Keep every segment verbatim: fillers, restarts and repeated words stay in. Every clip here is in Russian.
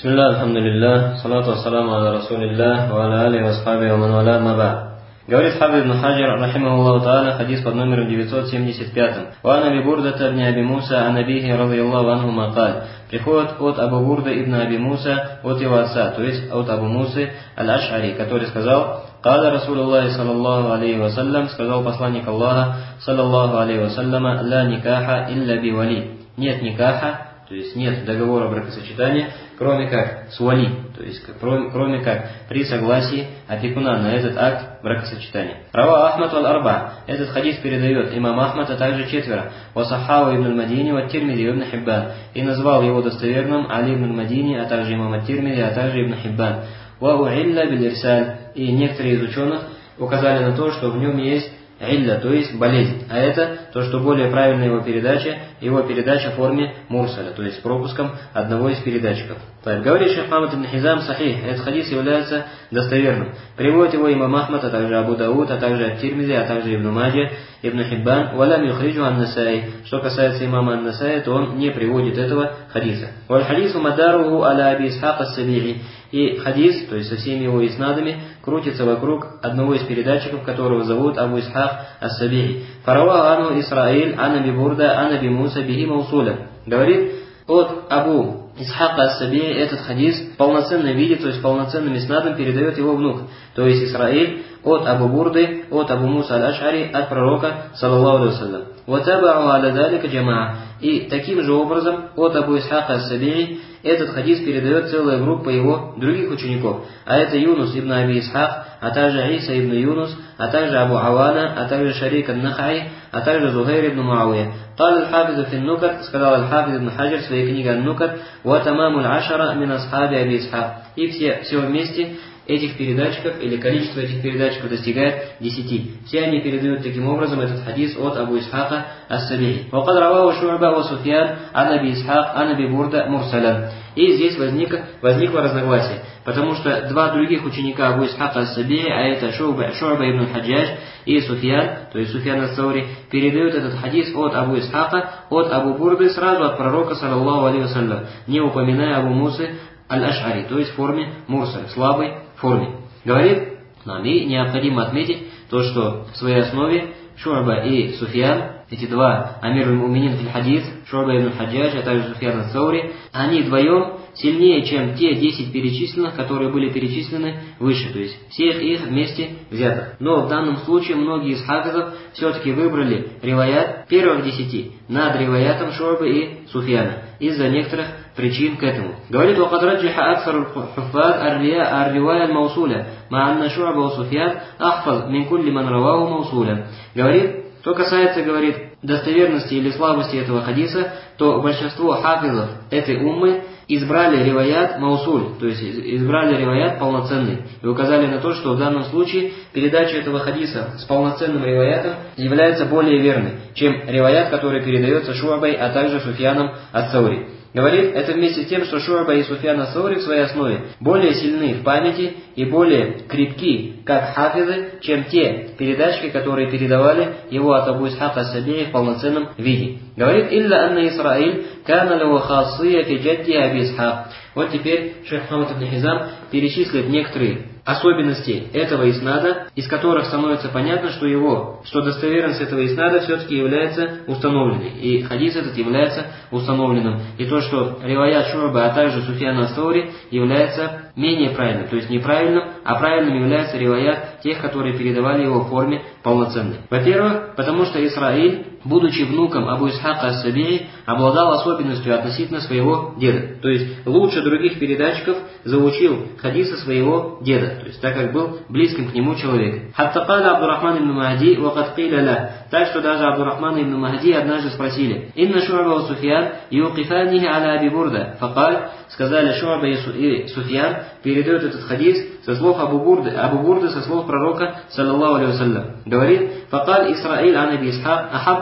Бисмилlah, алхамдулиллах, салату вассаламу аля расулиллах, ва аля али васхаби ва ман валя ма ба'д. Говорит Хафиз ибн Хаджар, рахимахуллаху та'аля, хадис под номером девятьсот семьдесят пять. Ва ан Аби Бурдата ибн Аби Муса ан абихи радийаллаху анху мақаль. Приходит от Абу Бурда ибн Аби Муса, от его отца, то есть от Абу Мусы аль-Аш'ари, который сказал: «Каля Расулуллахи саллаллаху алейхи вассалям», сказал посланник Аллаха саллаллаху алейхи вассаляма: «Ла никаха илля би вали». Нет никаха, то есть нет договора бракосочетания, кроме как с вали, то есть кроме, кроме как при согласии опекуна на этот акт бракосочетания. Рава Ахмад валь-Арба. Этот хадис передает имам Ахмад, а также четверо. Васахау ибн аль-Мадини, ва Тирмизи, ибн Хиббан. И назвал его достоверным Али ибн аль-Мадини, а также имам ат-Тирмизи, а также ибн Хиббан. Ва уилля биль-ирсаль. И некоторые из ученых указали на то, что в нем есть илля, то есть болезнь. А это то, что более правильная его передача, его передача в форме мурсаля, то есть с пропуском одного из передатчиков. Так, говорит шейх Мухаммад ибн Хизам сахих, этот хадис является достоверным. Приводит его имам Ахмад, а также Абу Дауд, а также ат-Тирмизи, а также Ибн Маджа, Ибн Хиббан, валям юхриджу ан-Насаи. Что касается имама ан-Насаи, то он не приводит этого хадиса. Валь хадису мадаруху аля Аби Исхак ас-Саби'и. И хадис, то есть со всеми его иснадами, крутится вокруг одного из передатчиков, которого зовут Абу Исхак ас-Саби'и. Фарава ану Исраиль, ан Аби Бурда, ан Аби Муса бихи маусуля. Говорит от Абу Исхака ас-Саби'и этот хадис в полноценном виде, то есть полноценным иснадом передает его внук, то есть Исраиль, от Абу Бурды, от Абу Муса аль-Аш'ари, от пророка, саллаллаху алейхи вассалям. Ватаба'у аля далика джамаа. И таким же образом от Абу Исхака ас-Саби'и этот хадис передает целая группа его других учеников, а это Юнус ибн Аби Исхак, а также Иса ибн Юнус, а также Абу Авана, а также Шарик ан-Нахаи, а также Зухайр ибн Муавия. قال الحافظ في النكت, сказал аль-Хафиз ибн Хаджар в своей книге ан-Нукат: «Ва тамаму аль-ашара мин асхаби Аби Исхак». И все, все вместе этих передатчиков, или количество этих передатчиков достигает десяти. Все они передают таким образом этот хадис от Абу Исхака ас-Саби'и. «Вакад раваху Шу'ба ва Суфьян ан Аби Исхак ан Аби Бурда мурсалян». И здесь возникло, возникло разногласие, потому что два других ученика Абу Исхака ас-Саби'и, а это Шу'ба, Шу'ба ибн Хаджаж и Суфьян, то есть Суфьян ас-Саури, передают этот хадис от Абу Исхака, от Абу Бурды, сразу от пророка, саллаллаху алейхи вассалям, не упоминая Абу Мусы аль-Аш'ари, то есть в форме мурсаль, слабой форме. Говорит нам, и необходимо отметить то, что в своей основе Шу'ба и Суфьян, эти два амир аль-Муминин фил хадис, Шу'ба ибн Хаджаж, а также Суфьян ас-Саури, они вдвоем сильнее, чем те десять перечисленных, которые были перечислены выше, то есть всех их вместе взятых. Но в данном случае многие из хафизов все-таки выбрали риваят первых десяти над риваятом Шу'бы и Суфьяна из-за некоторых причин к этому. Говорит: «Вакад раджиха аксар аль-хуффаз ар-ривая аль-маусуля, ма анна Шу'ба ва Суфьян ахфаз мин кулли ман раваху маусуля». Говорит, что касается, говорит, достоверности или слабости этого хадиса, то большинство хафизов этой уммы избрали риваят маусуль, то есть избрали риваят полноценный, и указали на то, что в данном случае передача этого хадиса с полноценным риваятом является более верной, чем риваят, который передается Шу'бой, а также Суфьяном ас-Саури. Говорит, это вместе с тем, что Шу'ба и Суфьян ас-Саури в своей основе более сильны в памяти и более крепки, как хафизы, чем те передачки, которые передавали его от Абу Исхака ас-Саби'и в полноценном виде. Говорит: «Илля анна Исраиль кана лаху хассия фи джадди Аби Исхак». Вот теперь шейх Мухаммад ибн Хизам перечислит некоторые особенности этого иснада, из которых становится понятно, что его, что достоверность этого иснада все-таки является установленной, и хадис этот является установленным, и то, что риваят Шу'ба, а также Суфьян ас-Саури является менее правильным, то есть неправильным, а правильным является риваят тех, которые передавали его в форме полноценной. Во-первых, потому что Исраиль, будучи внуком Абу Исхака ас-Саби'и, обладал особенностью относительно своего деда, то есть лучше других передатчиков заучил хадисы своего деда, то есть так как был близким к нему человеком. «Хатта каля Абдурахман ибн Махди ва кад киля ла». Так что даже Абдурахман ибн Махди однажды спросили: «Инна Шу'ба ва Суфьян юқифанихи аля Аби Бурда». Факаль, сказали, Шу'ба и Суфьян передают этот хадис со слов Абу Бурды, Абу Бурды со слов пророка, саллаллаху алейхи вассалям. Говорит: «Факаль Исраиль ан Аби Исхак ахаббу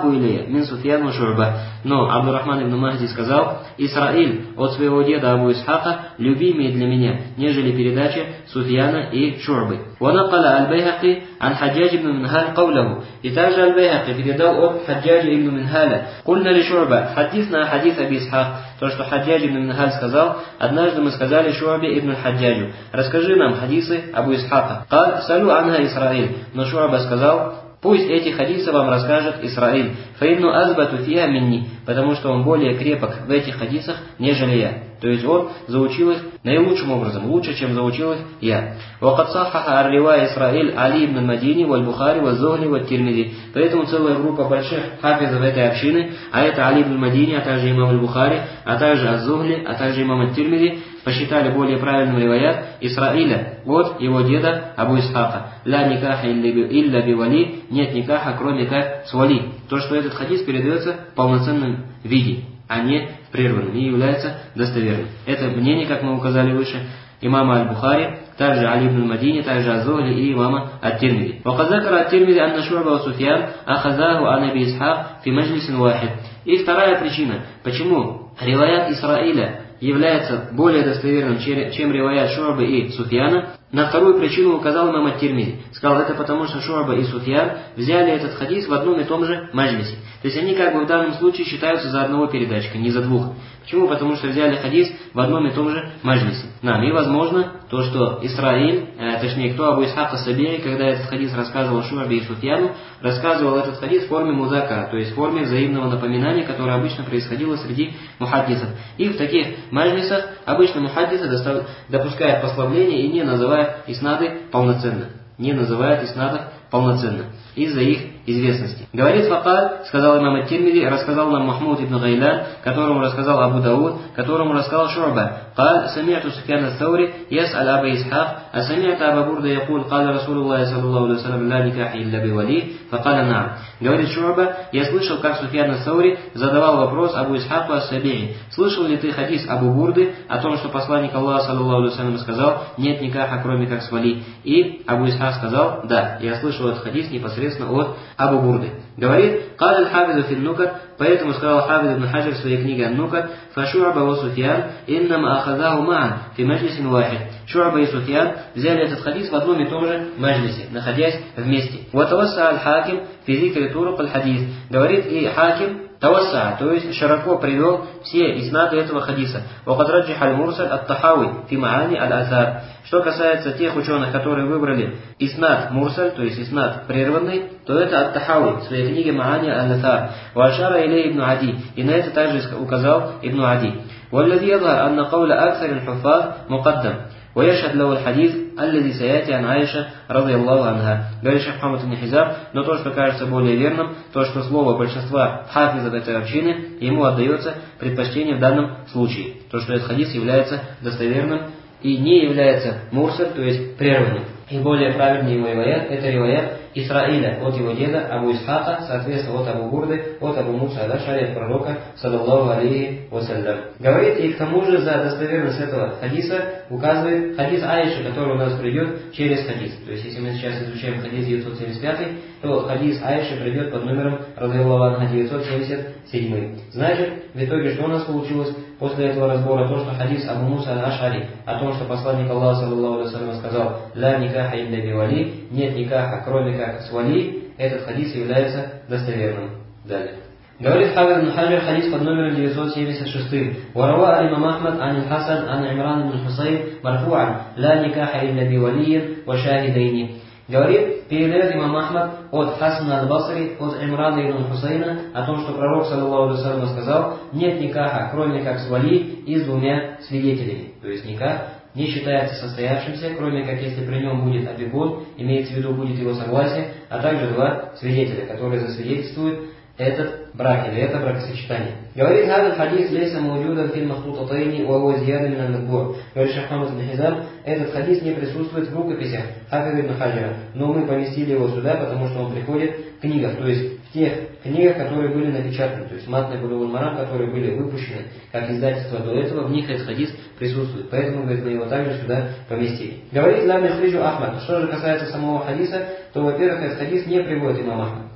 ахаббу илейя мин Суфьян ва Шу'ба. Но Абдуррахман ибн Махди сказал: Исраиль от своего деда Абу Исхака любимее для меня, нежели передача Суфьяна и Шу'бы. Ва накала аль-Байхаки ан Хаджаджа ибн Минхаль каулаху. И также аль-Байхаки передал от Хаджаджа ибн Минхаля: Кульна ли Шу'ба, хадисна хадис Аби Исхак. То, что Хаджадж ибн Минхаль сказал: однажды мы сказали Шу'бе ибн Хаджаджу: расскажи нам хадисы Абу Исхака. Каль салю анха Исраиль. Но Шу'ба сказал: пусть эти хадисы вам расскажет Исраиль. Фаинну азбату фиа минни. Потому что он более крепок в этих хадисах, нежели я. То есть он заучил их наилучшим образом, лучше, чем заучил их я. Вакад сахаха ар-ривая Исраиль Али ибн Мадини, валь-Бухари, валь-Зухли, валь-Тирмизи. Поэтому целая группа больших хафизов этой общины, а это Али ибн Мадини, а также имам аль-Бухари, а также аз-Зухли, а также имам аль-Тирмизи, посчитали более правильным риваят Исраиля от его деда Абу Исхака. Ля никаха илля бивали, нет никаха, кроме как с вали. То, что этот хадис передается в полноценном виде, а не прерванным, и является достоверным. Это мнение, как мы указали выше, имама аль-Бухари, также Али ибн Мадини, также аз-Зухли и имама ат-Тирмизи. Вакад закара ат-Тирмизи анна Шу'ба ва Суфьян ахазаху ан Аби Исхак фи маджлисин вахид. И вторая причина, почему риваят Исраиля является более достоверным, чем риваят Шу'бы и Суфьяна, на вторую причину указал имам ат-Тирмизи. Сказал, это потому, что Шу'ба и Суфьян взяли этот хадис в одном и том же маджлисе. То есть они как бы в данном случае считаются за одного передатчика, не за двух. Почему? Потому что взяли хадис в одном и том же маджлисе. Нам и возможно то, что Исраиль, э, точнее кто Абу Исхак ас-Саби'и, когда этот хадис рассказывал Шу'бе и Суфьяну, рассказывал этот хадис в форме музака, то есть в форме взаимного напоминания, которое обычно происходило среди мухаддисов. И в таких маджлисах обычно мухаддисы достав... допускают послабление и не называют иснады полноценно. Не называют иснадов полноценно из-за их известности. Говорит Факаль, сказал имам ат-Тирмизи, рассказал нам Махмуд ибн Гайлян, которому рассказал Абу Дауд, которому рассказал Шу'ба. Каль сами'ту Суфьян ас-Саури яс'аль Аба Исхак, а сами'та Аба Бурда якуль, каль Расулуллахи саллаллаху алейхи ва саллям, ла никаха илля бивали, факаля на'ам. Говорит Шу'ба, я слышал, как Суфьян ас-Саури задавал вопрос Абу Исхаку ас-Саби'и: слышал ли ты хадис Абу Бурды о том, что посланник Аллаха саллаллаху алейхи ва саллям сказал: нет никаха, кроме как с вали? И Абу Исхак сказал: да, я слышал этот хадис непосредственно от Абу Бурды. Говорит, каль аль-Хафизу фин Нукат, поэтому сказал Хафиз ибн Хаджар в своей книге Ан-Нукат: фа Шу'ба ва Суфьян иннама ахазаху ма'ан фи маджлисин вахид. Шу'ба и Суфьян взяли этот хадис в одном и том же маджлисе, находясь вместе. Ва тавасса аль-Хаким фи зикри турук аль-хадис. Говорит и Хаким тавасса, то есть широко привел все иснады этого хадиса. Ва кад раджиха аль-Мурсаль ат-Тахави фи ма'ани аль-Аthар. Что касается тех ученых, которые выбрали иснад мурсаль, то есть иснад прерванный, то это ат-Тахави в своей книге Ма'ани аль-Аthар. Ва ашара илей ибн Ади. И на это также указал ибн Ади. Валлади ядхар анна кауля аксар аль-хуффаз мукаддам. ويشهد له الحديث الذي سيأتي عن عائشة رضي الله عنها. Говорит шейх Мухаммад ибн Хизам, но то, что кажется более верным, то, что слово большинства хафизов этой общины, ему отдается предпочтение в данном случае. То, что этот хадис является достоверным и не является мурсаль, то есть прерванным. И более правильный его риваят, это риваят Исраиля от его деда Абу Исхака, соответственно от Абу Бурды, от Абу Муса аль-Ашари, от пророка, саллаллаху алейхи вассалям. Говорит, и к тому же за достоверность этого хадиса указывает хадис Аиши, который у нас придет через хадис. То есть, если мы сейчас изучаем хадис девятьсот семьдесят пять, то хадис Аиши придет под номером радиаллаху анха девятьсот семьдесят семь. Значит, в итоге что у нас получилось после этого разбора? То, что хадис Абу Муса аль-Ашари о том, что посланник Аллаха саллаллаху алейхи вассалям сказал: ла никаха илля бивали, нет никаха, кроме как с вали, этот хадис является достоверным. Далее. Говорит Хафиз ибн Хаджар, хадис под номером девятьсот семьдесят шесть. Варава аль-Имам Ахмад ан аль-Хасан ан Имран ибн Хусайн марфу'ан ла никаха илля бивалиин ва шахидайни. Говорит, передает имам Ахмад от Хасана аль-Басри, от Имрана ибн Хусайна о том, что пророк саллаллаху алейхи ва саллям сказал: нет никаха, кроме как с вали и с двумя свидетелями. То есть никах не считается состоявшимся, кроме как если при нем будет абигон, имеется в виду будет его согласие, а также два свидетеля, которые засвидетельствуют этот брак или это бракосочетание. Говорит, этот хадис лейса мауджудан фил махтутатайни ва хуа зияда мин ан-набур. Говорит шейх Мухаммад ибн Хизам, этот хадис не присутствует в рукописях Хафиза ибн Хаджара, но мы поместили его сюда, потому что он приходит в книгах, то есть в тех книгах, которые были напечатаны, то есть матны Булугуль Марам, которые были выпущены как издательство до этого, в них этот хадис присутствует. Поэтому, говорит, мы его также сюда поместили. Говорит лам яхриджу Ахмад. Что же касается самого хадиса, то, во-первых, этот хадис не приводит имам Ахмад.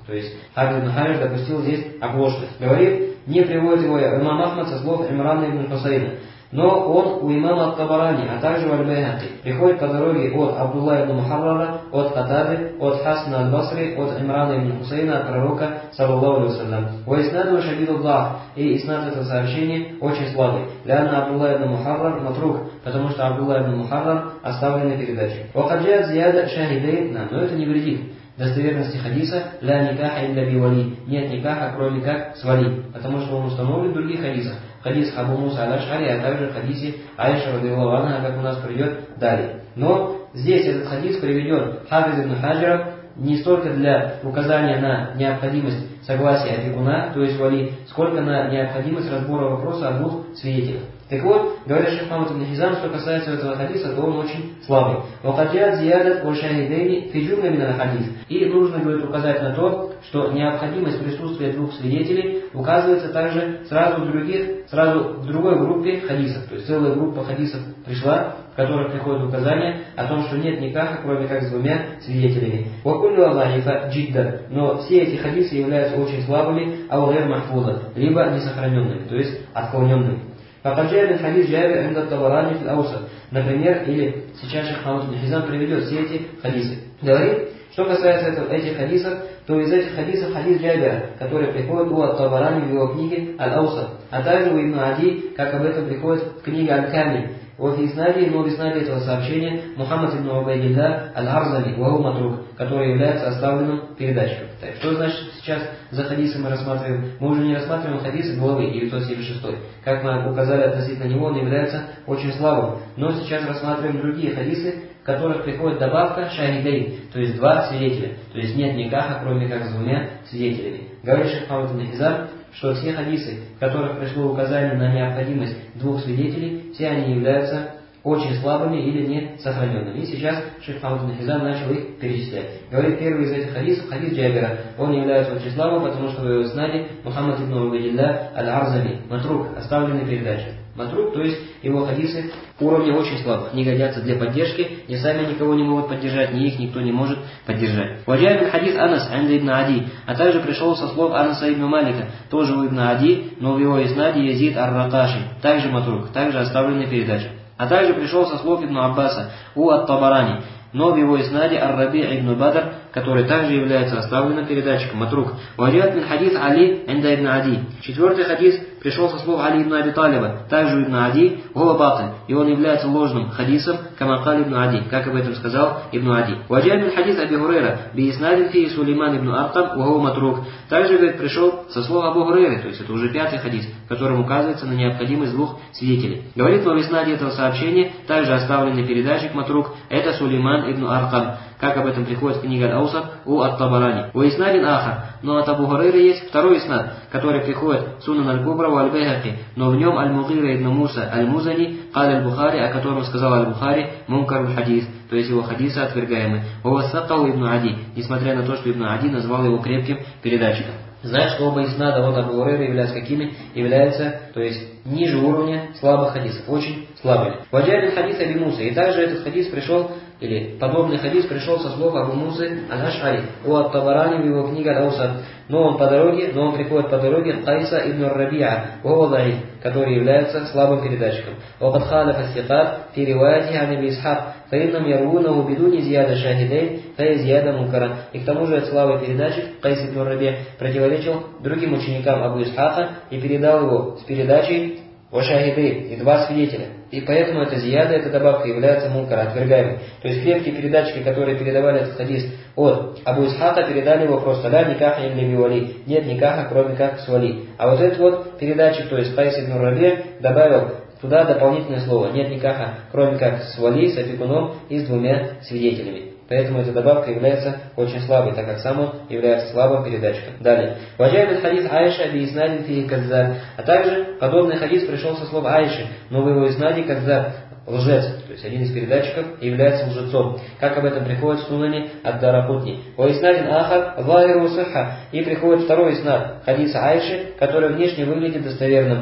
То есть Хафиз ибн Хаджар допустил здесь оплошность. Говорит, не приводит его имам Ахмад со слов Имрана ибн Хусейна, но он у имама Ат-Табарани, а также в Аль-Байхақи. Приходит по дороге от Абдулла ибн Мухаррара, от Катады, от Хасана аль-Басри, от Имрана ибн Хусейна, от пророка, саллаллаху алейхи ва саллям. Ва иснаду шадиду ддаф, и иснад этого сообщения очень слабый. Ляна Абдулла ибн Мухаррар матрук, потому что Абдулла ибн Мухаррар оставленный передачей. Ва каджат зияда шахидейн, но это не вредит достоверности хадиса, ля никаха илля бивали, нет никаха, кроме как с вали, потому что он установлен в других хадисах. Хадис Абу Муса аль-Аш'ари, а также в хадисе Айша радиаллаху анха, как у нас придет далее. Но здесь этот хадис приведен Хафиз ибн Хаджаром не столько для указания на необходимость согласия опекуна, то есть вали, сколько на необходимость разбора вопроса о двух свидетелях. Так вот, говорит шейх Мухаммад ибн Хизам, что касается этого хадиса, то он очень слабый. «Вакаджат зиядат ва шахидейни фи джумля мин хадис». И нужно, говорит, указать на то, что необходимость присутствия двух свидетелей указывается также сразу в других, сразу в другой группе хадисов. То есть целая группа хадисов пришла, в которых приходит указание о том, что нет никаха, кроме как с двумя свидетелями. «Вакулю аллахифа джидда». Но все эти хадисы являются очень слабыми, аулэр махфуза, либо несохраненными, то есть отклоненными. Факаджа хадис Джабир инда Табарани фил Аусат. Например, или сейчас шейх Мухаммад ибн Хизам приведет все эти хадисы. Говорит, что касается этого, этих хадисов, то из этих хадисов хадис Джабира, который приходит у Ат-Табарани в его книге Аль-Аусат, а также у Ибн Ади, как об этом приходит в книге Аль-Камиль. Вот в Иснаде, но в Иснаде этого сообщения Мухаммад ибн Убайдилля Аль-Арзами, Ваху Матрук, который является оставленным передатчиком. Так, что значит сейчас за хадисы мы рассматриваем? Мы уже не рассматриваем хадисы главы девятьсот семьдесят шесть. Как мы указали относительно него, он является очень слабым. Но сейчас рассматриваем другие хадисы, в которых приходит добавка шахидей, то есть два свидетеля. То есть нет никаха, кроме как с двумя свидетелями. Говорит шейх Мухаммад ибн Хизам, что все хадисы, в которых пришло указание на необходимость двух свидетелей, все они являются очень слабыми или не сохраненными. И сейчас шейх Мухаммад ибн Хизам начал их перечислять. Говорит, первый из этих хадисов, хадис Джабира, он является очень слабым, потому что в его иснаде Мухаммад ибн Убайдилля Аль-Арзами, матрук, оставленный передачей. Матрук, то есть его хадисы уровня очень слабых, не годятся для поддержки, ни сами никого не могут поддержать, ни их никто не может поддержать. Ваджабин хадис Анас Анда ибн Ади, а также пришел со слов Анаса ибн Малика, тоже у ибн Ади, но в его иснаде Язид ар-Ракаши, также матрук, также оставленный передачей. А также пришел со слов ибн Аббаса у Ат-Табарани, но в его иснаде ар-Раби ибн Бадр, который также является оставленным передатчиком, матрук. Ваджабин хадис Али Анда ибн Ади. Четвертый хадис пришел со слов Али ибн Аби Талиба, также ибн Ади, гуа батин, и он является ложным хадисом, камакаль ибн Ади, как об этом сказал ибн Ади. Ваджабин хадис Аби Хурейра, би иснадин фи Сулейман ибн Аркам, гуа матрук. Также, говорит, пришел со слов Абу Хурейры, то есть это уже пятый хадис, в котором указывается на необходимость двух свидетелей. Говорит, но в иснаде этого сообщения также оставленный передатчик матрук, это Сулейман ибн Аркам, как об этом приходит книга Аль-Аусат у Ат-Табарани. У иснадин аха, но от Абу Хурейры есть второй иснад, который приходит в Сунан аль-Кубра у Аль-Байхақи, но в нем Аль-Мугира ибн Муса Аль-Музани, Каль аль-Бухари, о котором сказал Аль-Бухари, мункар хадис, то есть его хадисы отвергаемы. Вавасакау ибн Ади, несмотря на то, что ибн Ади назвал его крепким передатчиком. Знаешь, что оба иснада от Абу Хурейры являются какими? Являются, то есть ниже уровня слабых хадисов, очень слабыми. Ваджабин хадис Аби Муса, и также этот хадис пришел, или подобный хадис пришел со слов Абу Мусы Аль-Аш'ари, у Ат-Табарани в его книге Аль-Аусат. Но он по дороге, но он приходит по дороге Кайса ибн Рабиа, который является слабым передатчиком. وقد خالف الثقات في روايته عن ابي اسحاق فإنهم يروونه بدون زيادة شاهدين فهي زيادة منكرة. И к тому же этот слабый передатчик Кайс ибн Раби противоречил другим ученикам Абу Исхака и передал его с передачей о шахиды и два свидетеля. И поэтому эта зияда, эта добавка является мункар, отвергаемой. То есть крепкие передатчики, которые передавали этот хадис от Абу Исхака, передали его просто ля никаха или бивали. Нет никаха, кроме как с вали. А вот этот вот передатчик, то есть Кайс ибн Раби, добавил туда дополнительное слово. Нет никаха, кроме как с вали, с опекуном и с двумя свидетелями. Поэтому эта добавка является очень слабой, так как сам он является слабым передатчиком. Далее. Ваджабин хадис Айша би иснадин фи каззаб. А также подобный хадис пришел со слов Айши, но в его иснаде каззаб, лжец, то есть один из передатчиков является лжецом. Как об этом приходит в Сунане ад-Даракутни. Ва иснадин ахар захиру сихха. И приходит второй иснад хадиса Айши, который внешне выглядит достоверным.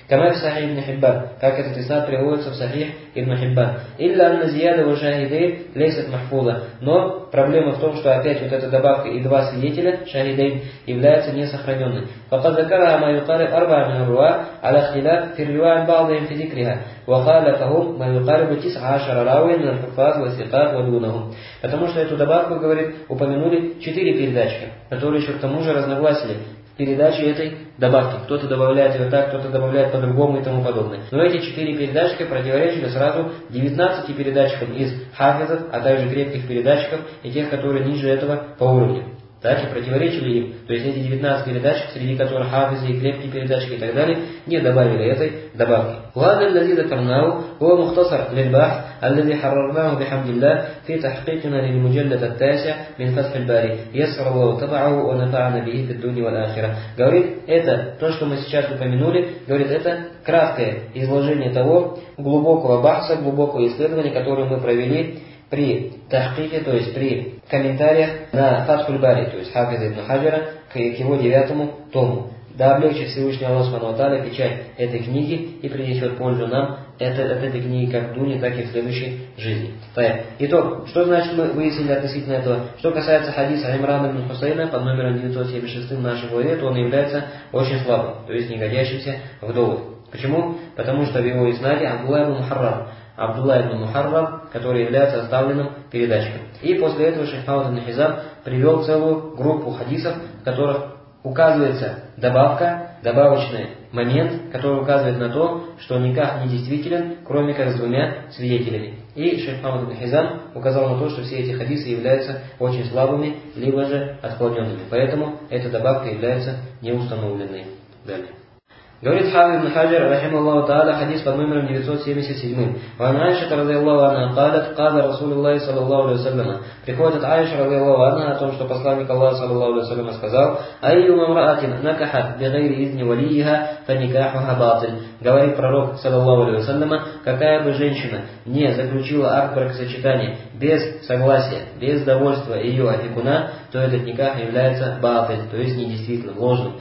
Кама в Сахих ибн Хиббан, как этот иснад приводится в Сахих ибн Хиббан. Илля анна зияда ва шахидей лейсат махфуза. Но проблема в том, что опять вот эта добавка и два свидетеля, шахидей, являются несохраненными. Факад закара ма юкариб арба мин руа аля хтилаф фи рва'ан ба'дихим фи зикриха. Ва халафахум ма юкарибу тис'a ашара равин мин аль-хуффаз ва сиқат ва дунахум. Потому что эту добавку, говорит, упомянули четыре передатчика, которые еще к тому же разногласили передачи этой добавки. Кто-то добавляет ее так, кто-то добавляет по-другому и тому подобное. Но эти четыре передатчика противоречили сразу девятнадцати передатчикам из хафизов, а также крепких передатчиков и тех, которые ниже этого по уровню. Так и противоречили им. То есть эти девятнадцать передатчиков, среди которых хафизы и крепкие передатчики и так далее, не добавили этой добавки. وهذا الذي ذكرناه هو مختصر للبحث الذي حررناه بحمد الله في تحقيقنا للمجلد التاسع من فتح الباري يسر الله تبعه ونفعنا به في الدنيا والآخرة. Говорит, это то, что мы сейчас упомянули, говорит, это краткое изложение того глубокого бахса, глубокого исследования, которое мы провели при тахкике, то есть при комментариях на Фатхуль Бари, то есть Хафиза ибн Хаджара, к его девятому тому. Да облегчит Всевышний Аллах Субхану ва Тааля печать этой книги и принесет пользу нам это, от этой книги как в дуне, так и в следующей жизни. Итог. Что значит мы выяснили относительно этого? Что касается хадиса Имрана ибн Хусейна под номером девятьсот семьдесят шесть в нашей главе, то он является очень слабым, то есть не годящимся в довод. Почему? Потому что в его иснаде Абдулла ибн Мухаррам, Абдулла ибн Мухаррам, который является оставленным передатчиком. И после этого шейх Мухаммад ибн Хизам привел целую группу хадисов, в которых указывается добавка, добавочный момент, который указывает на то, что никах недействителен, кроме как с двумя свидетелями. И шейх Мухаммад ибн Хизам указал на то, что все эти хадисы являются очень слабыми, либо же отклоненными. Поэтому эта добавка является неустановленной. Далее. Говорит Хафиз ибн Хаджар, рахимахуллаху та'аля, хадис под номером девятьсот семьдесят семь. «Ван Айша, радиаллаху анха, калят, кала Расулуллахи, саллаллаху алейхи вассалям». Приходит Айша, радиаллаху анха, о том, что посланник Аллаха, саллаллаху алейхи вассалям, сказал: «Айю мамраатин накахат бигайри изни валииха, фаникахуха батиль». Говорит пророк, саллаллаху алейхи вассалям, какая бы женщина не заключила акт бракосочетания без согласия, без довольства ее опекуна, то этот никах является батиль, то есть недействительным, ложным.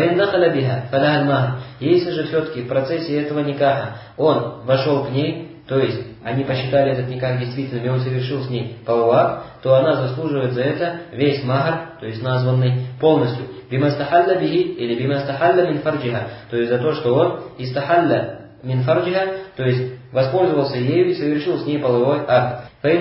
Если же все-таки в процессе этого никаха он вошел к ней, то есть они посчитали этот никах действительным, и он совершил с ней половой акт, то она заслуживает за это весь махар, то есть названный полностью. Бимастахалля бихи или бимастахалля мин фарджиха, то есть за то, что он истахалля мин фарджиха, то есть воспользовался ею и совершил с ней половой акт.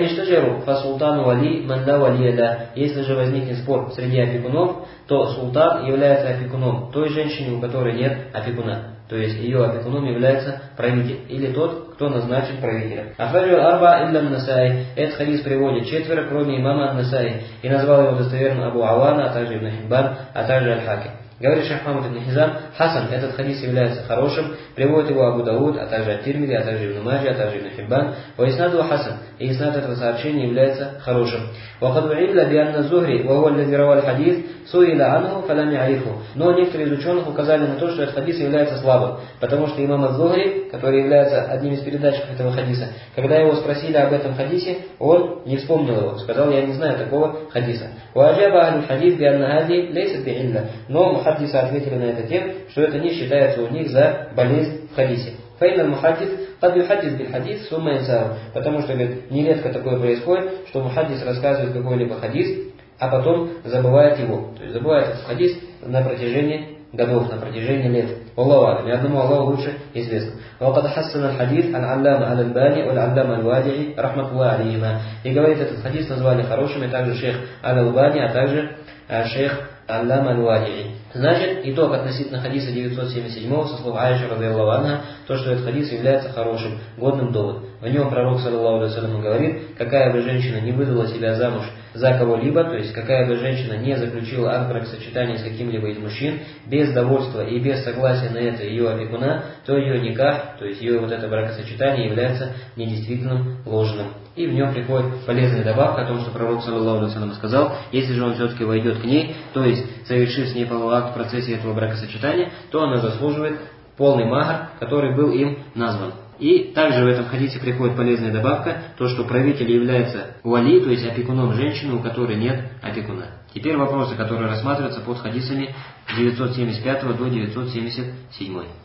Если же возникнет спор среди опекунов, то султан является опекуном той женщине, у которой нет опекуна. То есть ее опекуном является правитель или тот, кто назначен правителем. Ахраджу арба илля Насаи. Этот хадис приводит четверо, кроме имама Насаи, и назвал его достоверным Абу Авана, а также Ибн Хиббан, а также Аль-Хаким. Говорит шейх Мухаммад ибн Хизам, Хасан, этот хадис является хорошим, приводит его Абу Дауд, а также Ат-Тирмизи, а также Ибн Маджи, а также Ибн Хиббан. Ва иснаду Хасан, и иснад этого сообщения является хорошим. Ва кад у'илля би анна Зухри, ва хуа аллази равал хадис, суиля анху фалам я'рифу. Но некоторые из ученых указали на то, что этот хадис является слабым, потому что имам Ад-Зухри, который является одним из передатчиков этого хадиса, когда его спросили об этом хадисе, он не вспомнил его, сказал: я не знаю такого хадиса. Ва аджаба ахлю хадис би анна хади лейсат би илля. Но мухаддисы ответили на это тем, что это не считается у них за болезнь в хадисе. Файнал мухаддис кад юхаддис биль хадис сумма инсау. Потому что говорит, нередко такое происходит, что мухаддис рассказывает какой-либо хадис, а потом забывает его. То есть забывает этот хадис на протяжении годов, на протяжении лет. Аллаху, ни одному Аллаху лучше известно. وقد حسن الحديث العلامة الألباني والعلامة الوادعي رحمة الله عليهما. И говорит, этот хадис назвали хорошим, и также шейх Аль-Албани, а также шейх Аллама Аль-Вади'и. Значит, итог относительно хадиса девятьсот семьдесят семь со слов Айши, радиаллаху анха, то, что этот хадис является хорошим, годным доводом. В нем пророк, саллаллаху алейхи вассалям, говорит, какая бы женщина не выдала себя замуж за кого-либо, то есть какая бы женщина не заключила акт бракосочетания с каким-либо из мужчин, без довольства и без согласия на это ее опекуна, то ее никах, то есть ее вот это бракосочетание является недействительным, ложным. И в нем приходит полезная добавка о том, что пророк, саллаллаху алейхи вассалям, сказал, если же он все-таки войдет к ней, то есть совершив с ней половой акт в процессе этого бракосочетания, то она заслуживает полный махар, который был им назван. И также в этом хадисе приходит полезная добавка, то, что правитель является вали, то есть опекуном женщины, у которой нет опекуна. Теперь вопросы, которые рассматриваются под хадисами девятьсот семьдесят пять до девятьсот семьдесят семь.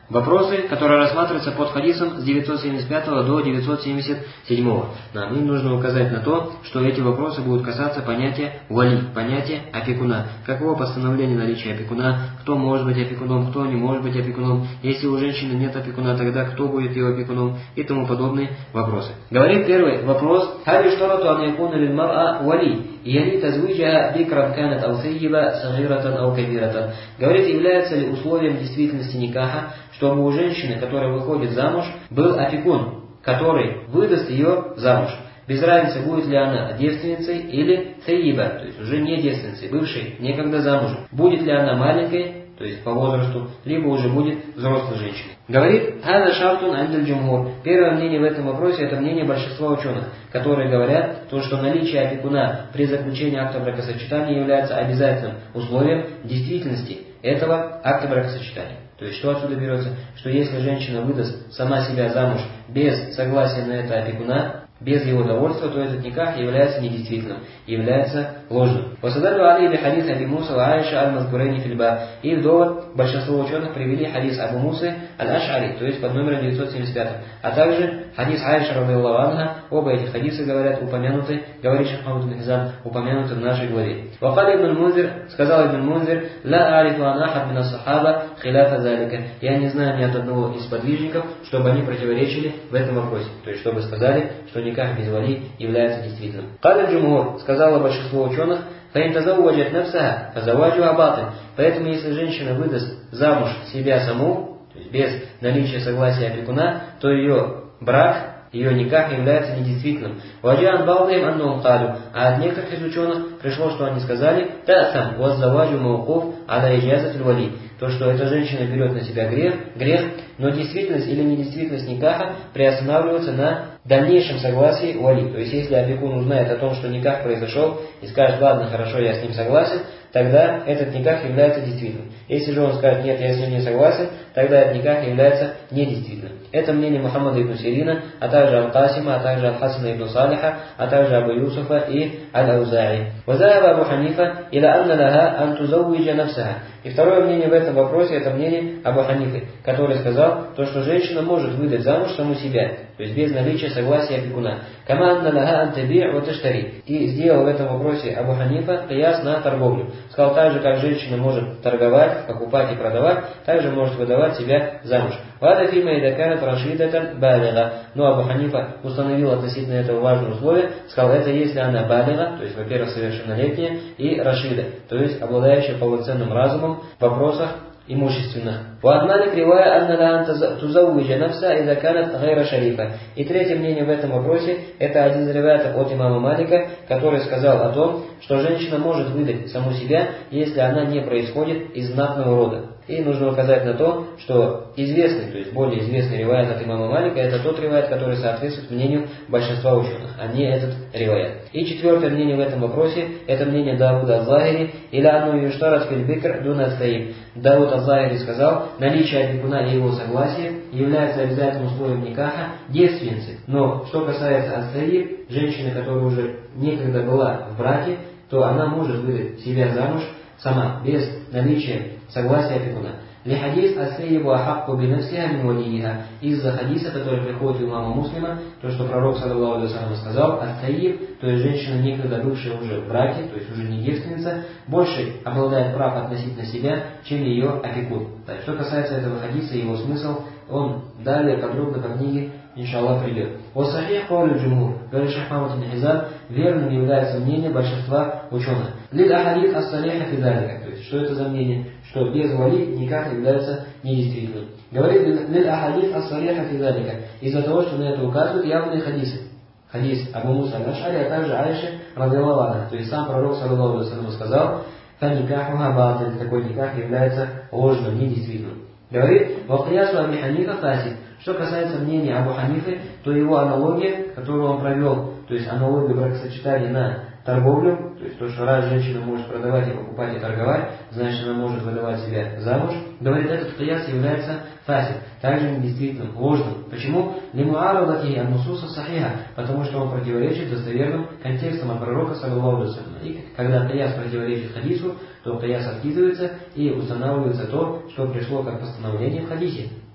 вопросы, которые рассматриваются под хадисом с девятьсот семьдесят пятого до девятьсот семьдесят седьмого. Нам им нужно указать на то, что эти вопросы будут касаться понятия вали, понятия опекуна. Каково постановление наличия опекуна, кто может быть опекуном, кто не может быть опекуном, если у женщины нет опекуна, тогда кто будет ее опекуном и тому подобные вопросы. Говорит первый вопрос: «Хаби штарату ан якуна лил мар'a вали, яли тазвиджа бикран канат ау сайиба сагиратан ау кабиратан». Говорит, является ли условием действительности никаха, чтобы у женщины, которая выходит замуж, был опекун, который выдаст ее замуж. Без разницы, будет ли она девственницей или сайиба, то есть уже не девственницей, бывшей, некогда замужем. Будет ли она маленькой, то есть по возрасту, либо уже будет взрослой женщиной. Говорит, «Хаза шартун андаль джумхур». Первое мнение в этом вопросе – это мнение большинства ученых, которые говорят, то, что наличие опекуна при заключении акта бракосочетания является обязательным условием действительности этого акта бракосочетания. То есть, что отсюда берется? Что если женщина выдаст сама себя замуж без согласия на это опекуна, без его довольства, то этот никах является недействительным, является ложным. Васадалю алейби хадис Аби Муса ва Аиша аль-Мазкурейни фильба. И в довод большинство ученых привели хадис Абу Мусы аль-Аш'ари, то есть под номером девятьсот семьдесят пять, а также хадис Аиша радиллаху анха. Оба эти хадисы, говорят, упомянуты, говорит Шейх Мухаммад ибн Хизам, упомянуты в нашей главе. Вакали ибн Мунзир, сказал ибн Мунзир, ла арифу анахад мина сахаба хиляфа залика. Я не знаю ни от одного из подвижников, чтобы они противоречили в этом вопросе. То есть, чтобы сказали, что никах без вали является действительным. Каля джумхур, сказала большинство ученых, фаин тазавваджат нафсаха, фазаваджуха батиль. Поэтому, если женщина выдаст замуж себя саму, то есть без наличия согласия опекуна, то ее брак, ее никах является недействительным. Ваджан балдым аннум калю. А от некоторых из ученых пришло, что они сказали, та-сам ваззаваджу маукуф ала иджазат вали. То, что эта женщина берет на себя грех, грех, но действительность или недействительность никаха приостанавливается на дальнейшем согласии вали. То есть, если опекун узнает о том, что никах произошел, и скажет, ладно, хорошо, я с ним согласен, тогда этот никах является действительным. Если же он скажет, нет, я с ним не согласен, тогда этот никах является недействительным. Это мнение Мухаммада ибн Сирина, а также Аль-Касима, а также Аль-Хасана ибн Салиха, а также Абу Юсуфа и Аль-Аузаи. Вазаба Абу Ханифа, иля анна лаха ан тузаввиджа нафсаха. И второе мнение в этом вопросе, это мнение Абу Ханифы, который сказал, то, что женщина может выдать замуж саму себя, то есть без наличия согласия опекуна. Кама анна лаха ан таби' ва таштари. И сделал в этом вопросе Абу Ханифа кияс на торговлю. Сказал, так же, как женщина может торговать, покупать и продавать, также может выдавать себя замуж. Вада фима и даканат рашидатан балига. Но Абу Ханифа установил относительно этого важное условие, сказал, это если она балига, то есть, во-первых, совершеннолетняя, и рашида, то есть обладающая полноценным разумом в вопросах имущественных. Вадмалик ривая анна тузаввиджа нафса иза канат гайра шарифа. И третье мнение в этом вопросе, это один из риваятов от имама Малика, который сказал о том, что женщина может выдать саму себя, если она не происходит из знатного рода. И нужно указать на то, что известный, то есть более известный риваят от имама Малика, это тот риваят, который соответствует мнению большинства ученых, а не этот риваят. И четвертое мнение в этом вопросе, это мнение Дауда Аз-Захири, или анну юштарат филь бикр дуна ас-саиб. Дауд Аз-Захири сказал, наличие опекуна и его согласия является обязательным условием никаха девственницы. Но что касается ас-саиб, женщины, которая уже некогда была в браке, то она может выдать себя замуж сама, без наличия согласия опекуна. Ли хадис ас-сайибу ахакку бинafсиха мин валииха. Из-за хадиса, который приходит у имама Муслима, то, что пророк саллаллаху алейхи ва саллям сказал, ас-сайиб, то есть женщина, некогда бывшая уже в браке, то есть уже не девственница, больше обладает прав относительно себя, чем ее опекун. Так, что касается этого хадиса, его смысл, он далее подробно по книге, иншаллах, придет. О сахих каули джумхур, говорит Шейх Мухаммад ибн Хизам, верным является мнение большинства ученых. Лид ахадит ас-салиха фи залика. То есть, что это за мнение? Что без вали никак является недействительным. Говорит лид ахадит ас-салиха фи залика. Из-за того, что на это указывают явные хадисы. Хадис Абу Муса аль-Аш'ари, а также Аиши радиллаху анха. То есть, сам пророк саллаллаху алейхи ва саллям сказал, фа никахуха батиль, такой никах является ложным, недействительным. Говорит, вахиясу Аби Ханифа фасид. Что касается мнения Абу Ханифы, то его аналогия, которую он провел, то есть аналогию бракосочетания на торговлю, то есть то, что раз женщина может продавать и покупать и торговать, значит она может выдавать себя замуж, говорит, этот кияс является фасид, также недействительным, ложным. Почему? Лимуарадати ан-нусуса сахиха, потому что он противоречит достоверным контекстам от пророка саллаллаху алейхи ва саллям. И когда кияс противоречит хадису, то кияс откидывается и устанавливается то, что пришло как постановление в хадисе.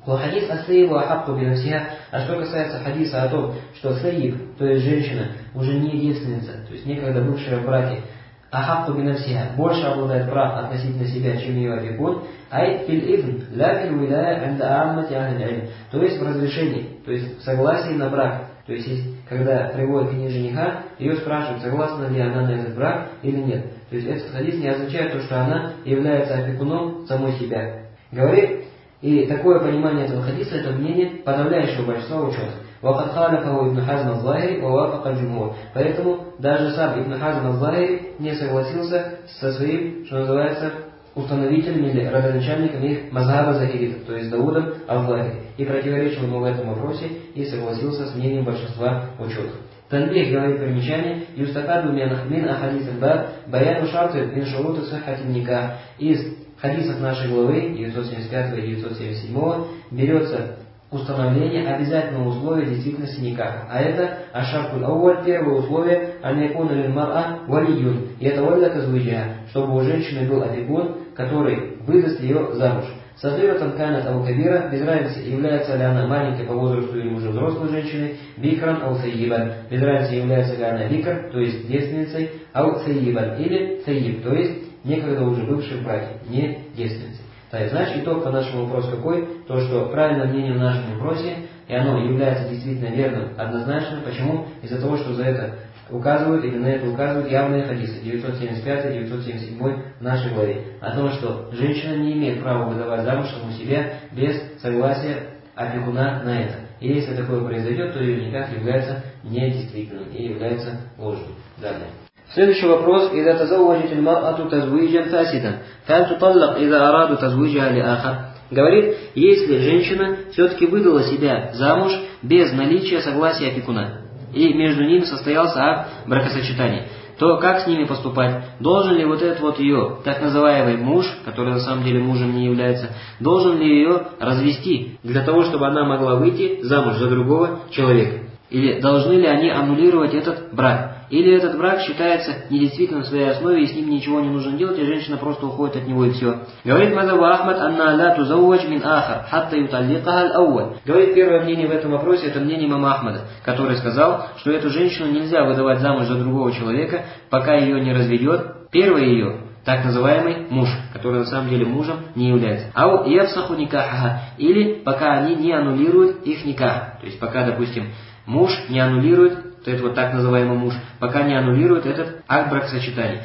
Хадис ас-сайибу ахакку бинафсиха. А что касается хадиса о том, что сайиб, то есть женщина, уже не девственница, то есть некогда бывшая в браке, ахакку бинафсиха, больше обладает прав относительно себя, чем ее опекун, ай фил идн, ля фил виляя анда аммати ахль. То есть в разрешении, то есть в согласии на брак. То есть, когда приводят к ней жениха, ее спрашивают, согласна ли она на этот брак или нет. То есть этот хадис не означает то, что она является опекуном самой себя. Говорит, и такое понимание этого хадиса, это мнение подавляющего большинства ученых. وَقَدْ خَالَفَهُ ابن حزم الظاهري ووافق الجمهور. Поэтому даже сам Ибн Хазм аль-Захири не согласился со своим, что называется, установителем или родоначальником их мазхаба захиритов, то есть Даудом аль-Захири, и противоречил ему в этом вопросе и согласился с мнением большинства ученых. Танбих говорит примечание: «Юстакаду мин ахадис аль-баб баяну шарты мин шуруты саххати никах». Из хадисов нашей главы девятьсот семьдесят пятого и девятьсот семьдесят седьмого берется установление обязательного условия действительности никаха. А это ашартуль ауаль, первое условие, аньякуна лиль мар'а валиюн, и это валля тазвиджиха, чтобы у женщины был опекун, который выдаст ее замуж. Садыратан канат ау кабира, без разницы, является ли она маленькой по возрасту или уже взрослой женщиной, бикран ау сайибан, без разницы, является ли она бикр, то есть девственницей, ау сайибан, или сайиб, то есть некогда уже бывшей в браке, не девственницей. Значит, итог по нашему вопросу какой? То, что правильное мнение в нашем вопросе, и оно является действительно верным, однозначно. Почему? Из-за того, что за это указывают, или на это указывают явные хадисы. девятьсот семьдесят пятый, девятьсот семьдесят седьмой в нашей главе. О том, что женщина не имеет права выдавать замуж саму себя без согласия опекуна на это. И если такое произойдет, то ее никак является недействительным и является ложным. Далее. Следующий вопрос. إذا تزوجت المرأة تزويجا فاسدا فهل تطلق إذا أرادوا تزويجها لآخر? Говорит, если женщина все-таки выдала себя замуж без наличия согласия опекуна, и между ними состоялся акт бракосочетания, то как с ними поступать? Должен ли вот этот вот ее так называемый муж, который на самом деле мужем не является, должен ли ее развести для того, чтобы она могла выйти замуж за другого человека? Или должны ли они аннулировать этот брак? Или этот брак считается недействительным в своей основе, и с ним ничего не нужно делать, и женщина просто уходит от него и все. Говорит мазхаб Ахмад, анна ла тузаввадж мин ахар, хатта юталликаха аль-ауаль. Говорит, первое мнение в этом вопросе, это мнение имама Ахмада, который сказал, что эту женщину нельзя выдавать замуж за другого человека, пока ее не разведет первый ее так называемый муж, который на самом деле мужем не является. Ау яфсаху никахаха, или пока они не аннулируют их никах. То есть пока, допустим, муж не аннулирует, то это вот так называемый муж, пока не аннулирует этот акт бракосочетания.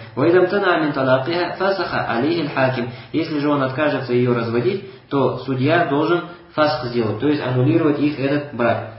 Если же он откажется ее разводить, то судья должен фасх сделать, то есть аннулировать их этот брак.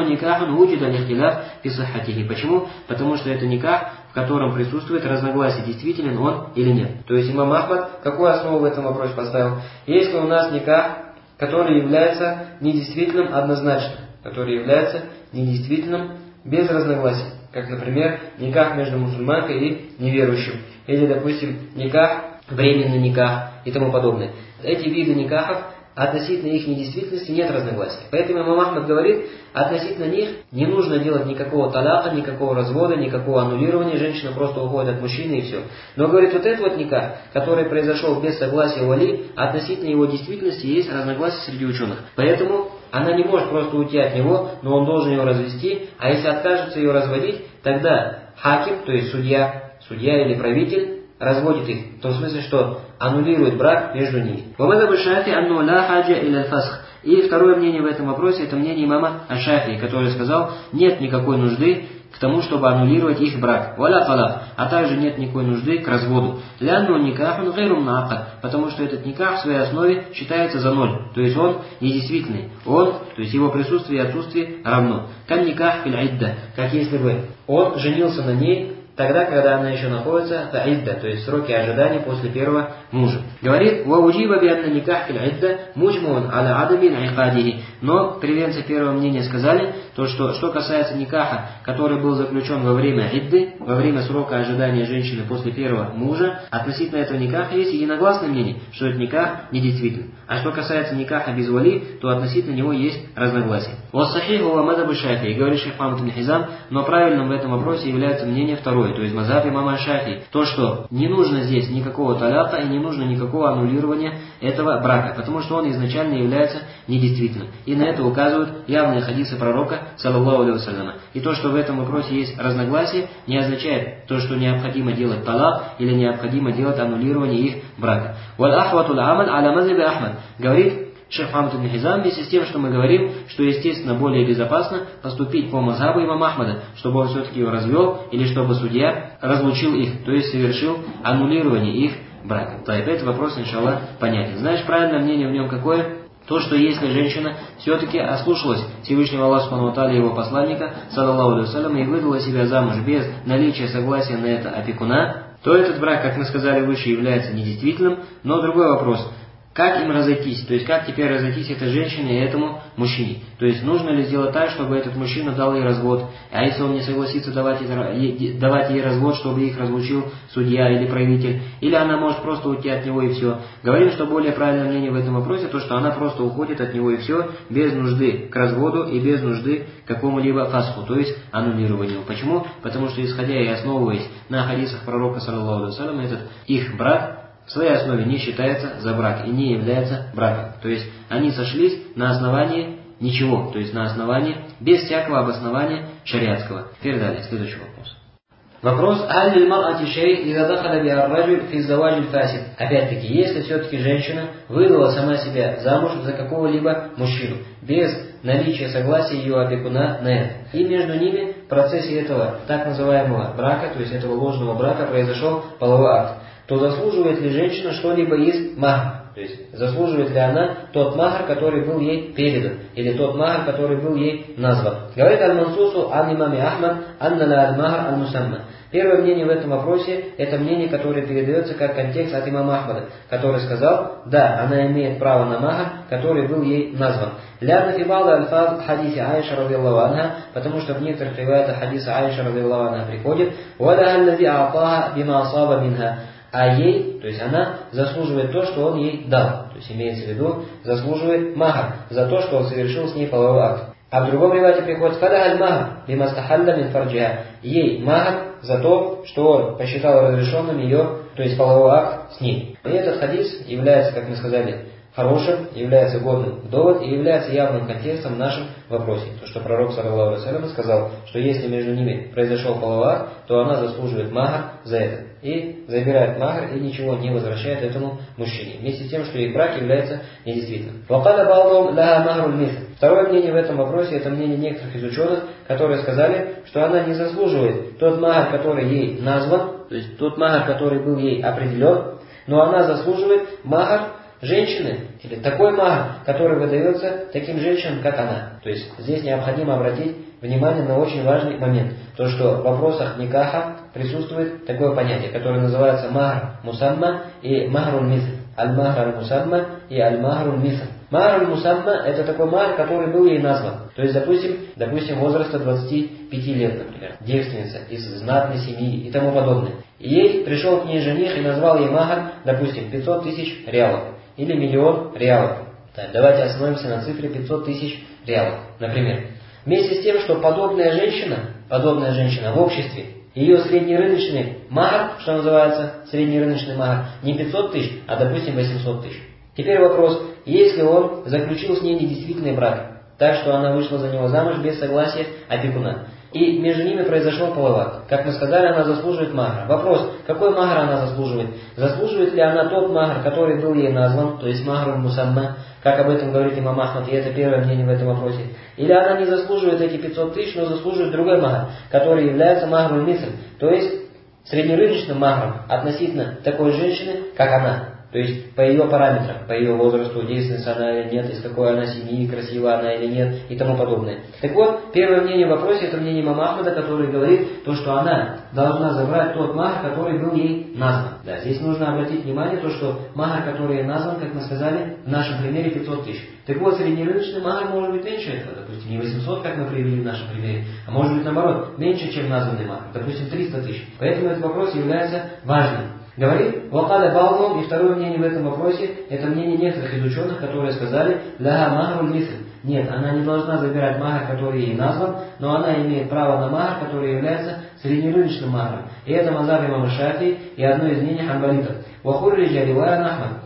Почему? Потому что это никах, в котором присутствует разногласие, действителен он или нет. То есть имам Ахмад какую основу в этом вопросе поставил? Если у нас никах, который является недействительным однозначно, который является недействительным без разногласий, как, например, никах между мусульманкой и неверующим, или, допустим, никах, временный никах и тому подобное. Эти виды никахов, относительно их недействительности нет разногласий. Поэтому имам Ахмад говорит, относительно них не нужно делать никакого таляка, никакого развода, никакого аннулирования, женщина просто уходит от мужчины и все. Но говорит, вот этот вот никах, который произошел без согласия вали, относительно его действительности есть разногласия среди ученых. Поэтому она не может просто уйти от него, но он должен ее развести, а если откажется ее разводить, тогда хаким, то есть судья, судья или правитель, разводит их. В том смысле, что аннулирует брак между ними. И второе мнение в этом вопросе, это мнение имама Аш-Шафии, который сказал, нет никакой нужды к тому, чтобы аннулировать их брак. А также нет никакой нужды к разводу. Потому что этот никах в своей основе считается за ноль. То есть он недействительный. Он, то есть его присутствие и отсутствие равно. Как никах фил идда, как если бы он женился на ней тогда, когда она еще находится в идда, то есть в сроке ожидания после первого мужа. Говорит, «Вауджиба бианна никах фил идда муджмун аля адами наикадихи». Но приверженцы первого мнения сказали, то, что, что касается никаха, который был заключен во время идды, во время срока ожидания женщины после первого мужа, относительно этого никаха есть единогласное мнение, что этот никах недействителен. А что касается никаха без вали, то относительно него есть разногласие. «Вассахиху ва мазхабу Шафии», говорит шейх Мухаммад ибн Хизам, но правильным в этом вопросе является мнение второе, то есть мазхаб имама Шафии. То, что не нужно здесь никакого таляка и не нужно никакого аннулирования этого брака, потому что он изначально является недействительным. И на это указывают явные хадисы пророка, саллаллаху алейхи вассаляма. И то, что в этом вопросе есть разногласие, не означает то, что необходимо делать талак или необходимо делать аннулирование их брака. Говорит шейх Мухаммад ибн Хизам, вместе с тем, что мы говорим, что, естественно, более безопасно поступить по мазхабу имама Ахмада, чтобы он все-таки его развел, или чтобы судья разлучил их, то есть совершил аннулирование их брака. Да, и этот вопрос, иншаллах, понятен. Знаешь, правильное мнение в нем какое? То, что если женщина все-таки ослушалась Всевышнего Аллаха Субхану ва Тааля и его посланника, саллаллаху алейхи вассалям, и выдала себя замуж без наличия согласия на это опекуна, то этот брак, как мы сказали выше, является недействительным. Но другой вопрос: как им разойтись? То есть, как теперь разойтись этой женщине и этому мужчине? То есть, нужно ли сделать так, чтобы этот мужчина дал ей развод? А если он не согласится давать, давать ей развод, чтобы их разлучил судья или правитель? Или она может просто уйти от него и все? Говорим, что более правильное мнение в этом вопросе, то, что она просто уходит от него и все, без нужды к разводу и без нужды к какому-либо фасху, то есть аннулированию. Почему? Потому что, исходя и основываясь на хадисах пророка, саллаллаху алейхи вассалям, этот их брак в своей основе не считается за брак и не является браком. То есть они сошлись на основании ничего, то есть на основании без всякого обоснования шариатского. Теперь далее, следующий вопрос. Вопрос: опять-таки, если все-таки женщина выдала сама себя замуж за какого-либо мужчину без наличия согласия ее опекуна на это, и между ними в процессе этого так называемого брака, то есть этого ложного брака, произошел половой акт, то заслуживает ли женщина что-либо из махра? То есть заслуживает ли она тот махр, который был ей передан, или тот махр, который был ей назван? Говорит аль-Мансусу ан имаме Ахмад анна аль-махр аль-мусамма. Первое мнение в этом вопросе – это мнение, которое передается как контекст от имама Ахмада, который сказал: да, она имеет право на махр, который был ей назван. Ляна фибалда аль-фаз хадиси Аиша радиллаху анха, потому что в некоторых риваятах хадиса Аиша радиллаху анха приходит: «Валя аллази а'таха бима асаба минха». А ей, то есть она заслуживает то, что он ей дал. То есть имеется в виду, заслуживает махр за то, что он совершил с ней половой акт. А в другом ривате приходит: «Фадахаль махр бимастахалля мин фарджиха». Ей махр за то, что он посчитал разрешенным ее, то есть половой акт с ней. И этот хадис является, как мы сказали, хорошим, является годным в довод и является явным контекстом в нашем вопросе. То, что пророк, саллаллаху алейхи вассалям, сказал, что если между ними произошел половой акт, то она заслуживает махр за это. И забирает махр и ничего не возвращает этому мужчине. Вместе с тем, что их брак является недействительным. Второе мнение в этом вопросе, это мнение некоторых из ученых, которые сказали, что она не заслуживает тот махр, который ей назван, то есть тот махр, который был ей определен, но она заслуживает махр женщины, или такой махр, который выдается таким женщинам, как она. То есть здесь необходимо обратить внимание на очень важный момент. То, что в вопросах никаха присутствует такое понятие, которое называется махр мусамма и махрун мисл. Аль-махр аль-мусамма и аль-махр аль-мисл. Махр аль-мусамма – это такой махр, который был ей назван. То есть, допустим, допустим возраста двадцати пяти лет, например, девственница из знатной семьи и тому подобное. И ей пришел к ней жених и назвал ей махр, допустим, пятьсот тысяч реалов или миллион реалов. Так, давайте остановимся на цифре пятьсот тысяч реалов, например. Вместе с тем, что подобная женщина, подобная женщина в обществе, ее среднерыночный махр, что называется, среднерыночный махр, не пятьсот тысяч, а, допустим, восемьсот тысяч. Теперь вопрос: если он заключил с ней недействительный брак, так что она вышла за него замуж без согласия опекуна, и между ними произошел половой акт, как мы сказали, она заслуживает махра. Вопрос: какой махр она заслуживает? Заслуживает ли она тот махр, который был ей назван, то есть махр мусамма, как об этом говорит имам Ахмад, и это первое мнение в этом вопросе? Или она не заслуживает эти пятьсот тысяч, но заслуживает другой махр, который является махрун мисль, то есть среднерыночным махром относительно такой женщины, как она. То есть по ее параметрам, по ее возрасту, действенница она или нет, из какой она семьи, красива она или нет и тому подобное. Так вот, первое мнение в вопросе, это мнение имама Ахмада, который говорит, то, что она должна забрать тот махр, который был ей назван. Да, здесь нужно обратить внимание, то, что махр, который ей назван, как мы сказали, в нашем примере пятьсот тысяч. Так вот, среднерыночный махр может быть меньше этого, допустим, не восемьсот, как мы привели в нашем примере, а может быть наоборот, меньше, чем названный махр, допустим, триста тысяч. Поэтому этот вопрос является важным. Говорит, вакаля баудум, и второе мнение в этом вопросе, это мнение некоторых из ученых, которые сказали, ля махруль мисль. Нет, она не должна забирать махр, который ей назван, но она имеет право на махр, который является среднерыночным махром. И это мазхаб имама Шафии и одно из мнений ханбалитов. Вахурриджа ривая Ахмад.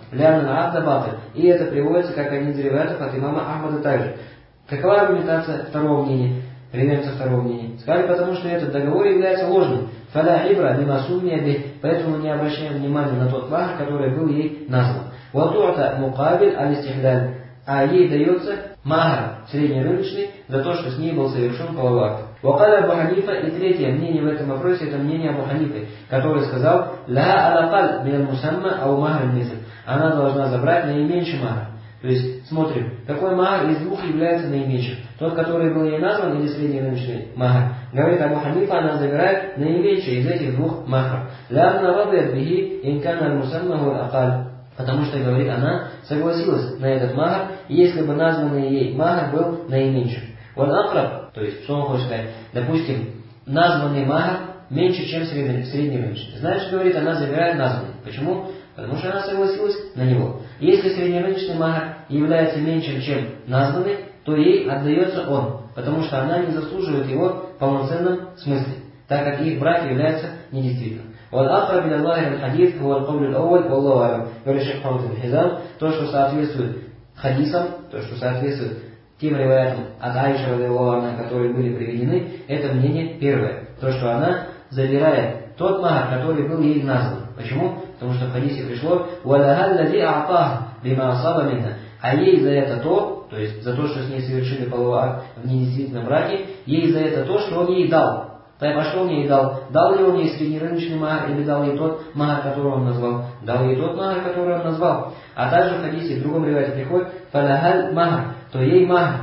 Ляна Абда Баталь. И это приводится как один из риваятов от имама Ахмада также. Какова аргументация второго мнения? Приверженцы второго мнения. Сказали, потому что этот договор является ложным. Фаля ибра бима суммия бих. Поэтому мы не обращаем внимания на тот махр, который был ей назван. Ватуата мукабель аль-истихдаль. А ей дается махр среднерыночный за то, что с ней был совершен половой акт. Вакаля Абу Ханифа, и третье мнение в этом вопросе, это мнение Абу Ханифы, который сказал: ла алакаль мин мусамма ау махр мисл. Она должна забрать наименьший махр. То есть, смотрим, какой махр из двух является наименьшим. Тот, который был ей назван, или среднерыночный махр. Говорит Абу Ханифа, она забирает наименьший из этих двух махров. Лянна радият бихи инкана мусамма ау акаль. Потому что, говорит, она согласилась на этот махр, если бы названный ей махр был наименьшим. Вот акраб, то есть, что он хочет сказать, допустим, названный махр меньше, чем среднерыночный. Значит, говорит, она забирает названный. Почему? Потому что она согласилась на него. Если среднерыночный махр является меньшим, чем названный, то ей отдается он, потому что она не заслуживает его в полноценном смысле, так как их брак является недействительным. والأقرب إلى ظاهر الحديث هو القول الأول والله أعلم. Говорит шейх Мухаммад ибн Хизам, то, что соответствует хадисам, то, что соответствует тем риваятам от Аиши радиаллаху анха, которые были приведены, это мнение первое. То, что она забирает тот махр, который был ей назван. Почему? Потому что в хадисе пришло وَلَهَلَّذِي أَعْطَاهُ بِمَا أَصَابَ مِنْهَا. А ей за это то, то есть за то, что с ней совершили половой акт в недействительном браке, ей за это то, что он ей дал. А что он ей дал? Дал ли он ей среднерыночный махр или дал ей тот махр, который он назвал? Дал ей тот махр, который он назвал. А также в хадисе в другом риваяте приходит фалахаль махр, то ей махр.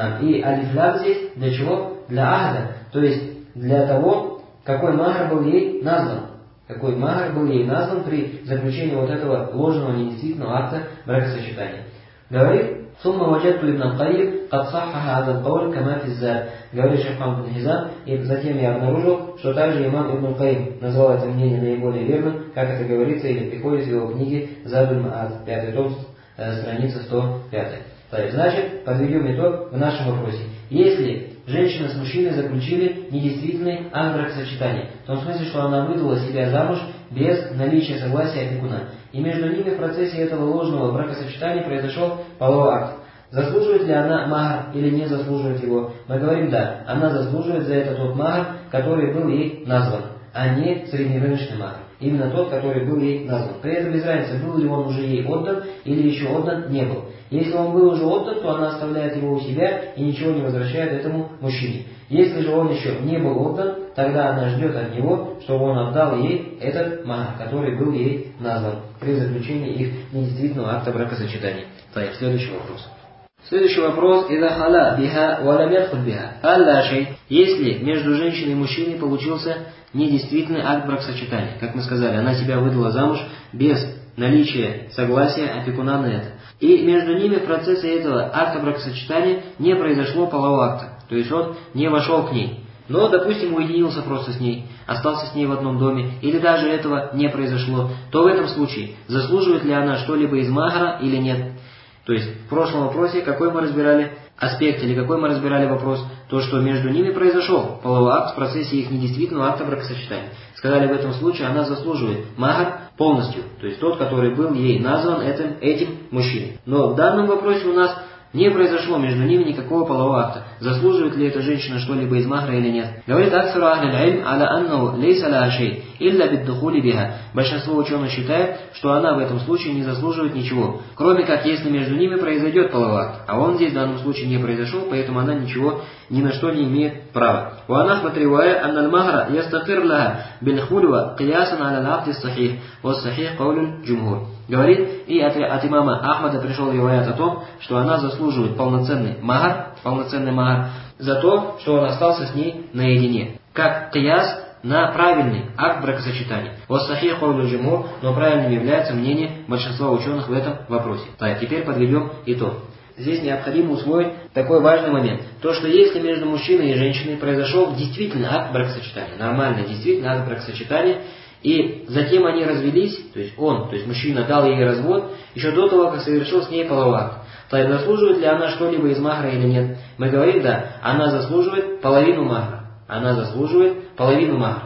И алифлям здесь для чего? Для ахда. То есть для того, какой махр был ей назван. Какой махр был ей назван при заключении вот этого ложного недействительного акта бракосочетания. Говорит, ثم وجدت ابن القيم قد صحح هذا القول كما في الزاد. Говорит шейх Мухаммад ибн Хизам, и затем я обнаружил, что также имам Ибн Каим назвал это мнение наиболее верным, как это говорится или приходит в его книге Задуль Маад, пятый том, страница сто пять. Значит, подведем итог в нашем вопросе. Если женщина с мужчиной заключили недействительный акт бракосочетания, в том смысле, что она выдала себя замуж без наличия согласия опекуна, и между ними в процессе этого ложного бракосочетания произошел половой акт. Заслуживает ли она махр или не заслуживает его? Мы говорим, да, она заслуживает за это тот махр, который был ей назван, а не среднерыночный махр. Именно тот, который был ей назван. При этом без разницы, был ли он уже ей отдан или еще отдан не был. Если он был уже отдан, то она оставляет его у себя и ничего не возвращает этому мужчине. Если же он еще не был отдан, тогда она ждет от него, чтобы он отдал ей этот махр, который был ей назван при заключении их недействительного акта бракосочетания. Так, следующий вопрос. Следующий вопрос. «Ида хала биха валям ядхуль биха». Алла шей. Если между женщиной и мужчиной получился недействительный акт бракосочетания, как мы сказали, она себя выдала замуж без наличия согласия опекуна на это. И между ними в процессе этого акта бракосочетания не произошло полового акта. То есть он не вошел к ней. Но, допустим, уединился просто с ней, остался с ней в одном доме, или даже этого не произошло, то в этом случае заслуживает ли она что-либо из махра или нет? То есть в прошлом вопросе какой мы разбирали аспект, или какой мы разбирали вопрос? То, что между ними произошел половой акт в процессе их недействительного акта бракосочетания. Сказали, в этом случае она заслуживает махр полностью, то есть тот, который был ей назван этим, этим мужчиной. Но в данном вопросе у нас не произошло между ними никакого полового акта. Заслуживает ли эта женщина что-либо из махра или нет? Говорит аксару ахлиль илм аля аннаху лейса лаха шей илля биддухули биха. Большинство ученых считает, что она в этом случае не заслуживает ничего, кроме как если между ними произойдет половой акт. А он здесь в данном случае не произошел, поэтому она ничего ни на что не имеет права. وأنحمت رواية أن المهر يستقر لها بالخلوة قياسا على العقد الصحيح والصحيح قول الجمهور. Говорит, и от, от имама Ахмада пришел риваят о том, что она заслуживает полноценный махр, полноценный махр за то, что он остался с ней наедине. Как кияс на правильный акт бракосочетания. Вот сахих каулю джумхур, но правильным является мнение большинства ученых в этом вопросе. Так, теперь подведем итог. Здесь необходимо усвоить такой важный момент. То, что если между мужчиной и женщиной произошел действительно акт бракосочетания, нормальный действительно акт бракосочетания, и затем они развелись, то есть он, то есть мужчина дал ей развод, еще до того, как совершил с ней половой акт. То заслуживает ли она что-либо из махра или нет? Мы говорим, да, она заслуживает половину махра. Она заслуживает половину махра.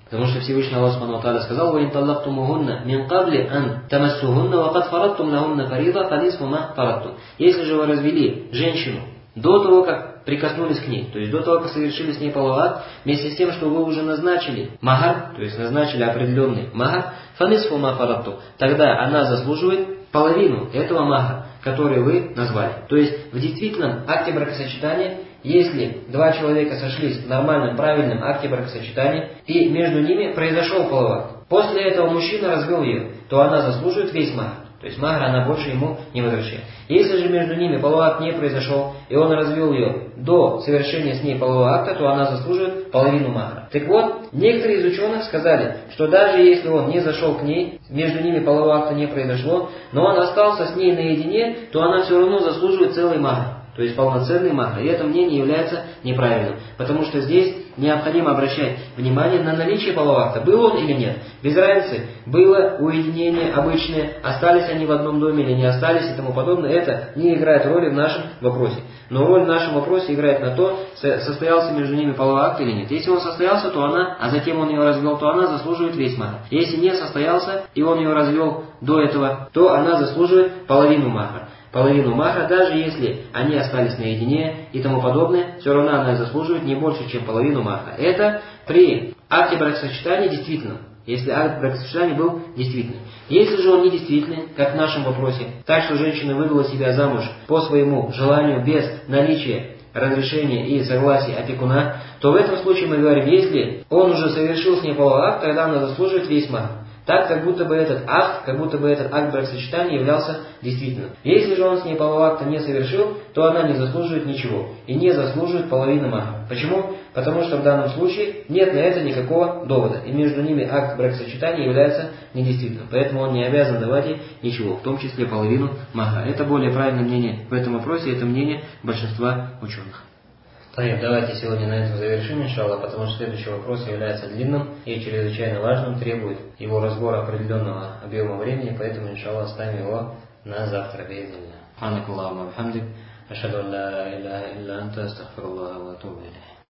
Потому что Всевышний Аллах Субхану ва Тааля сказал: «Ва ин таллактумухунна мин кабли ан тамассухунна ва кад фарадтум лахунна фарида фанисфу ма фарадтум». Если же вы развели женщину до того, как прикоснулись к ней, то есть до того, как совершили с ней половой акт, вместе с тем, что вы уже назначили махар, то есть назначили определенный махар, фанисфу ма фарадтум, тогда она заслуживает половину этого махара, который вы назвали. То есть в действительном акте бракосочетания, если два человека сошлись в нормальном, правильном акте бракосочетания, и между ними произошел половой акт, после этого мужчина развел ее, то она заслуживает весь махар. То есть махар она больше ему не возвращает. Если же между ними половой акт не произошел, и он развел ее до совершения с ней полового акта, то она заслуживает половину махара. Так вот, некоторые из ученых сказали, что даже если он не зашел к ней, между ними полового акта не произошло, но он остался с ней наедине, то она все равно заслуживает целый махар. То есть полноценный махар. И это мнение является неправильным. Потому что здесь необходимо обращать внимание на наличие полового акта. Был он или нет. Без разницы, было уединение обычное, остались они в одном доме или не остались и тому подобное. Это не играет роли в нашем вопросе. Но роль в нашем вопросе играет на то, состоялся между ними половой акт или нет. Если он состоялся, то она, а затем он ее развел, то она заслуживает весь махар. Если не состоялся, и он ее развел до этого, то она заслуживает половину махара. Половину махра, даже если они остались наедине и тому подобное, все равно она заслуживает не больше, чем половину махра. Это при акте бракосочетания действительно, если акт бракосочетания был действительный. Если же он не действительный, как в нашем вопросе, так что женщина вывела себя замуж по своему желанию без наличия разрешения и согласия опекуна, то в этом случае мы говорим, если он уже совершил с ней половой акт, тогда она заслуживает весь махр. Так, как будто бы этот акт, как будто бы этот акт бракосочетания являлся действительным. Если же он с ней полового акта не совершил, то она не заслуживает ничего и не заслуживает половины махра. Почему? Потому что в данном случае нет на это никакого довода, и между ними акт бракосочетания является недействительным. Поэтому он не обязан давать ей ничего, в том числе половину махра. Это более правильное мнение в этом вопросе, это мнение большинства ученых. Давайте сегодня на этом завершим, иншаллах, потому что следующий вопрос является длинным и чрезвычайно важным, требует его разбора определенного объема времени, поэтому, иншаллах, оставим его на завтра. Субханакаллахумма ва бихамдик, ашхаду ан ла иляха илля анта, астагфируллаха ва атубу илейх.